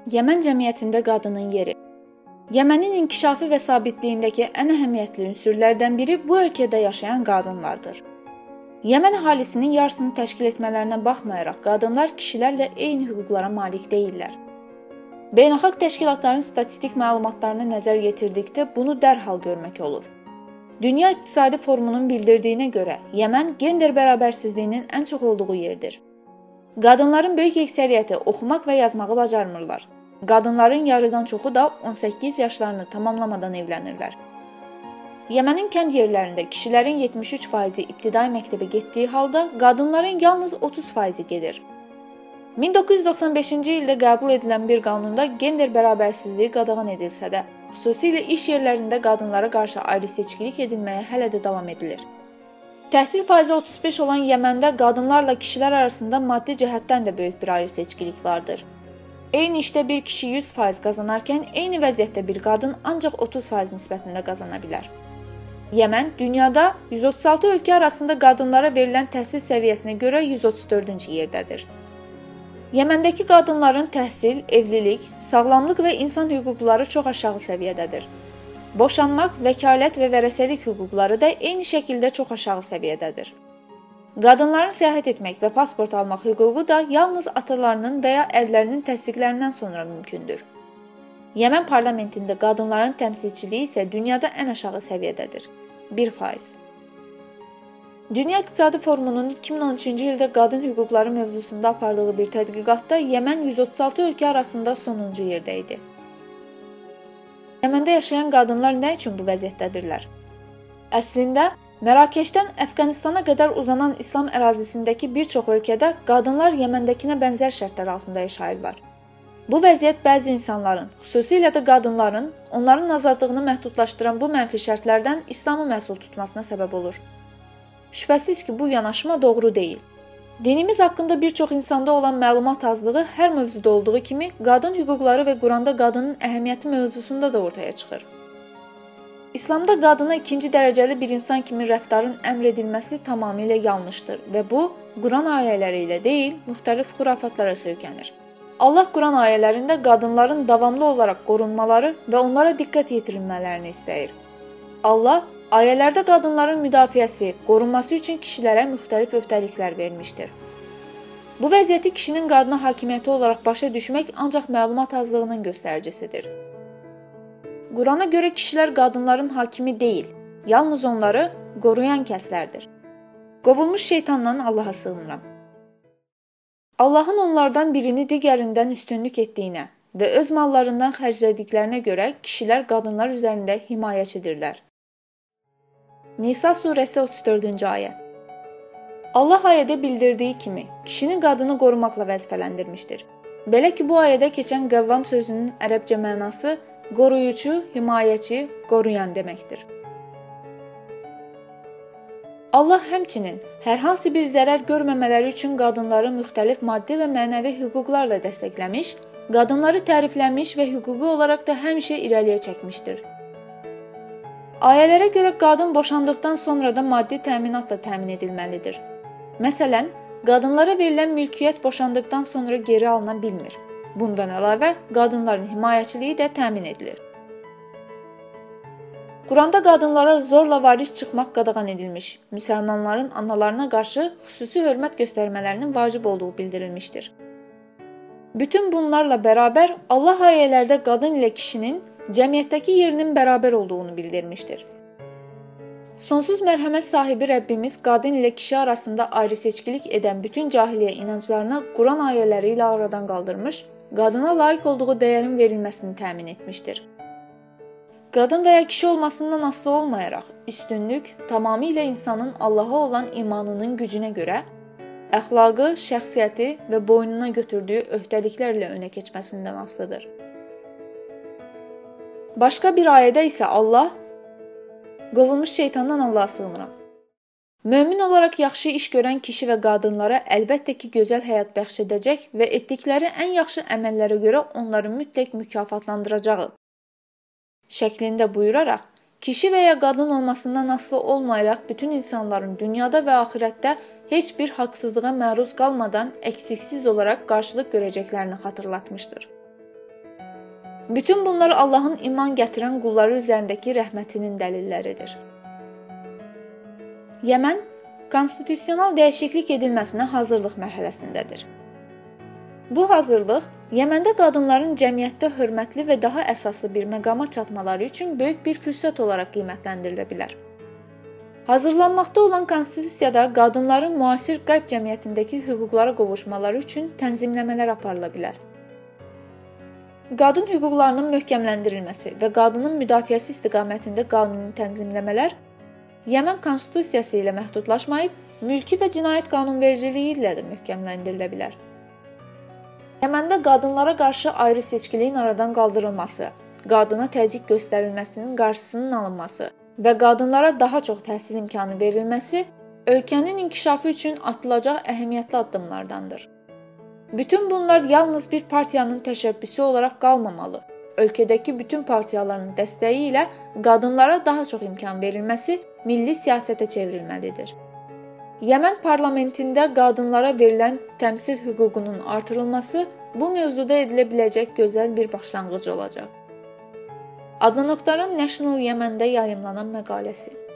Yəmən cəmiyyətində qadının yeri. Yəmənin inkişafı və sabitliyindəki ən əhəmiyyətli ünsürlərdən biri bu ölkədə yaşayan qadınlardır. Yəmən əhalisinin yarısını təşkil etmələrinə baxmayaraq, qadınlar kişilərlə eyni hüquqlara malik deyillər. Beynəlxalq təşkilatların statistik məlumatlarına nəzər yetirdikdə bunu dərhal görmək olur. Dünya İqtisadi Forumunun bildirdiyinə görə, Yəmən gender bərabərsizliyinin ən çox olduğu yerdir. Qadınların böyük əksəriyyəti oxumaq və yazmağı bacarmırlar. Qadınların yarıdan çoxu da 18 yaşlarını tamamlamadan evlənirlər. Yəmənin kənd yerlərində kişilərin 73% ibtidai məktəbə getdiyi halda, qadınların yalnız 30% gedir. 1995-ci ildə qəbul edilən bir qanunda gender bərabərsizliyi qadağan edilsə də, xüsusilə iş yerlərində qadınlara qarşı ayrı seçkilik edilməyə hələ də davam edilir. Təhsil faizi 35 olan Yəməndə qadınlarla kişilər arasında maddi cəhətdən də böyük bir ayrı seçkilik vardır. Eyni işdə bir kişi 100% qazanarkən, eyni vəziyyətdə bir qadın ancaq 30% nisbətində qazana bilər. Yəmən dünyada 136 ölkə arasında qadınlara verilən təhsil səviyyəsinə görə 134-cü yerdədir. Yəməndəki qadınların təhsil, evlilik, sağlamlıq və insan hüquqları çox aşağı səviyyədədir. Boşanmaq, vəkalət və vərəsəlik hüquqları da eyni şəkildə çox aşağı səviyyədədir. Qadınların səyahət etmək və pasport almaq hüququ da yalnız atalarının və ya ərlərinin təsdiqlərindən sonra mümkündür. Yəmən parlamentində qadınların təmsilçiliyi isə dünyada ən aşağı səviyyədədir. 1%. Dünya İqtisadi Forumunun 2013-cü ildə qadın hüquqları mövzusunda apardığı bir tədqiqatda Yəmən 136 ölkə arasında sonuncu yerdə idi. Yəməndə yaşayan qadınlar nə üçün bu vəziyyətdədirlər? Əslində, Mərakeşdən Əfqanistana qədər uzanan İslam ərazisindəki bir çox ölkədə qadınlar Yəməndəkinə bənzər şərtlər altında yaşayırlar. Bu vəziyyət bəzi insanların, xüsusilə də qadınların, onların azadlığını məhdudlaşdıran bu mənfi şərtlərdən İslamı məhsul tutmasına səbəb olur. Şübhəsiz ki, bu yanaşma doğru deyil. Dinimiz haqqında bir çox insanda olan məlumat azlığı hər mövzuda olduğu kimi qadın hüquqları və Quranda qadının əhəmiyyəti mövzusunda da ortaya çıxır. İslamda qadına ikinci dərəcəli bir insan kimi rəftarın əmr edilməsi tamamilə yanlışdır və bu, Quran ayələri ilə deyil, müxtəlif xurafatlara söykənir. Allah Quran ayələrində qadınların davamlı olaraq qorunmaları və onlara diqqət yetirilmələrini istəyir. Allah, ayələrdə qadınların müdafiəsi, qorunması üçün kişilərə müxtəlif öhdəliklər vermişdir. Bu vəziyyəti kişinin qadına hakimiyyəti olaraq başa düşmək ancaq məlumat azlığının göstəricisidir. Qurana görə kişilər qadınların hakimi deyil, yalnız onları qoruyan kəslərdir. Qovulmuş şeytandan Allaha sığınıram. Allahın onlardan birini digərindən üstünlük etdiyinə və öz mallarından xərclədiklərinə görə kişilər qadınlar üzərində himayəçidirlər. Nisa surəsi 34-cü ayə. Allah ayədə bildirdiyi kimi, kişini qadını qorumaqla vəzifələndirmişdir. Belə ki, bu ayədə keçən qəvvam sözünün ərəbcə mənası qoruyucu, himayəçi, qoruyan deməkdir. Allah həmçinin hər hansı bir zərər görməmələri üçün qadınları müxtəlif maddi və mənəvi hüquqlarla dəstəkləmiş, qadınları tərifləmiş və hüquqi olaraq da həmişə irəliyə çəkmişdir. Ayələrə görə qadın boşandıqdan sonra da maddi təminatla təmin edilməlidir. Məsələn, qadınlara verilən mülkiyyət boşandıqdan sonra geri alına bilmir. Bundan əlavə, qadınların himayəçiliyi də təmin edilir. Quranda qadınlara zorla varis çıxmaq qadağan edilmiş, müsəlmanların analarına qarşı xüsusi hörmət göstərmələrinin vacib olduğu bildirilmişdir. Bütün bunlarla bərabər, Allah ayələrdə qadın ilə kişinin cəmiyyətdəki yerinin bərabər olduğunu bildirmişdir. Sonsuz mərhəmət sahibi Rəbbimiz qadın ilə kişi arasında ayrı seçkilik edən bütün cahiliyyə inanclarını Quran ayələri ilə aradan qaldırmış, qadına layiq olduğu dəyərin verilməsini təmin etmişdir. Qadın və ya kişi olmasından asılı olmayaraq, üstünlük tamamilə insanın Allaha olan imanının gücünə görə, əxlaqı, şəxsiyyəti və boynuna götürdüyü öhdəliklərlə önə keçməsindən asılıdır. Başqa bir ayədə isə Allah, qovulmuş şeytandan Allaha sığınıram. Mömin olaraq yaxşı iş görən kişi və qadınlara əlbəttə ki, gözəl həyat bəxş edəcək və etdikləri ən yaxşı əməllərə görə onları mütləq mükafatlandıracağı şəklində buyuraraq, kişi və ya qadın olmasından asılı olmayaraq bütün insanların dünyada və axirətdə heç bir haqsızlığa məruz qalmadan əksiksiz olaraq qarşılıq görəcəklərini xatırlatmışdır. Bütün bunlar Allahın iman gətirən qulları üzərindəki rəhmətinin dəlilləridir. Yəmən konstitusional dəyişiklik edilməsinə hazırlıq mərhələsindədir. Bu hazırlıq Yəməndə qadınların cəmiyyətdə hörmətli və daha əsaslı bir məqama çatmaları üçün böyük bir fürsət olaraq qiymətləndirilə bilər. Hazırlanmaqda olan konstitusiyada qadınların müasir qərb cəmiyyətindəki hüquqlara qovuşmaları üçün tənzimləmələr aparıla bilər. Qadın hüquqlarının möhkəmləndirilməsi və qadının müdafiəsi istiqamətində qanuni tənzimləmələr Yəmən konstitusiyası ilə məhdudlaşmayıb, mülki və cinayət qanunvericiliyi ilə də möhkəmləndirilə bilər. Yəməndə qadınlara qarşı ayrı seçkiliyin aradan qaldırılması, qadına təzyiq göstərilməsinin qarşısının alınması və qadınlara daha çox təhsil imkanı verilməsi ölkənin inkişafı üçün atılacaq əhəmiyyətli addımlardandır. Bütün bunlar yalnız bir partiyanın təşəbbüsü olaraq qalmamalı. Ölkədəki bütün partiyaların dəstəyi ilə qadınlara daha çox imkan verilməsi milli siyasətə çevrilməlidir. Yəmən parlamentində qadınlara verilən təmsil hüququnun artırılması bu mövzuda edilə biləcək gözəl bir başlanğıc olacaq. Adnan Oktarın National Yemen'də yayımlanan məqaləsi.